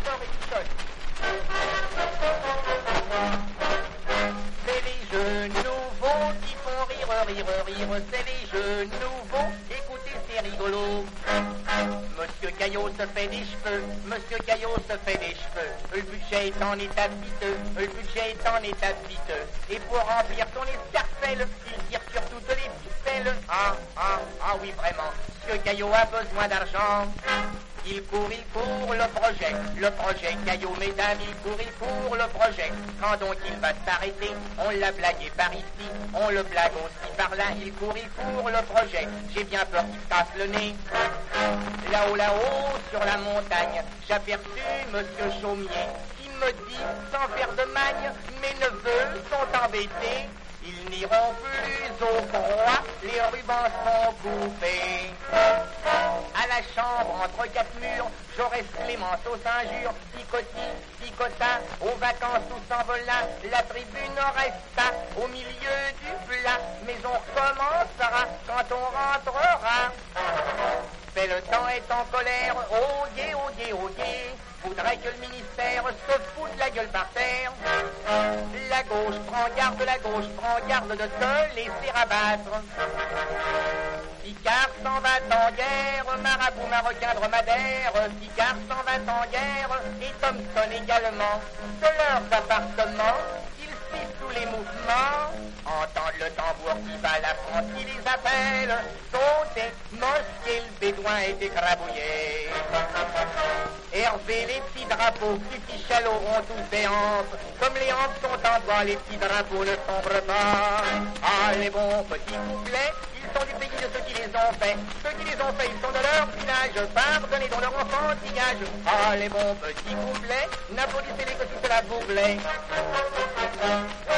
encore une sonne. C'est les jeux nouveaux qui font rire, c'est les jeux nouveaux, écoutez c'est rigolo. Monsieur Caillot se fait des cheveux, Monsieur Caillot se fait des cheveux, le budget est en état piteux, le budget est en état piteux, et pour remplir son escarcelle, il tire sur toutes les ficelles. Ah oui vraiment, Monsieur Caillot a besoin d'argent. Il court, le projet Caillot, mesdames, il court, le projet. Quand donc il va s'arrêter, on l'a blagué par ici, on le blague aussi par là, il court, le projet. J'ai bien peur qu'il casse le nez. Là-haut, sur la montagne, j'aperçus Monsieur Chaumier, qui me dit, sans faire de magne, mes neveux sont embêtés. Ils n'iront plus au froid, les rubans sont coupés. À la chambre, entre quatre murs, j'aurais Clémence aux injures, picota, aux vacances tout s'envola, la tribune resta au milieu du plat, mais on recommencera quand on rentrera. Mais le temps est en colère, oh yeah, voudrait que le ministère se foute la gueule par terre. La gauche prend garde de te laisser abattre. Picard s'en va en guerre, marabout marocain dromadaire, Picard s'en va en guerre, et Thompson également, de leurs appartements, ils suivent tous les mouvements, entendent le tambour qui bat la France qui les appelle, sautez, mosquée, le bédouin est écrabouillé. Hervé, les petits drapeaux, les petits chalots ont tous des hampes, comme les hampes sont en bois, les petits drapeaux ne sombrent pas. Ah, les bons petits couplets, ils sont du pays de ceux qui les ont faits. Ceux qui les ont faits, ils sont de leur village, pardonnez dans leur enfantillage. Ah, les bons petits couplets, n'applaudissez-les que si cela vous plaît.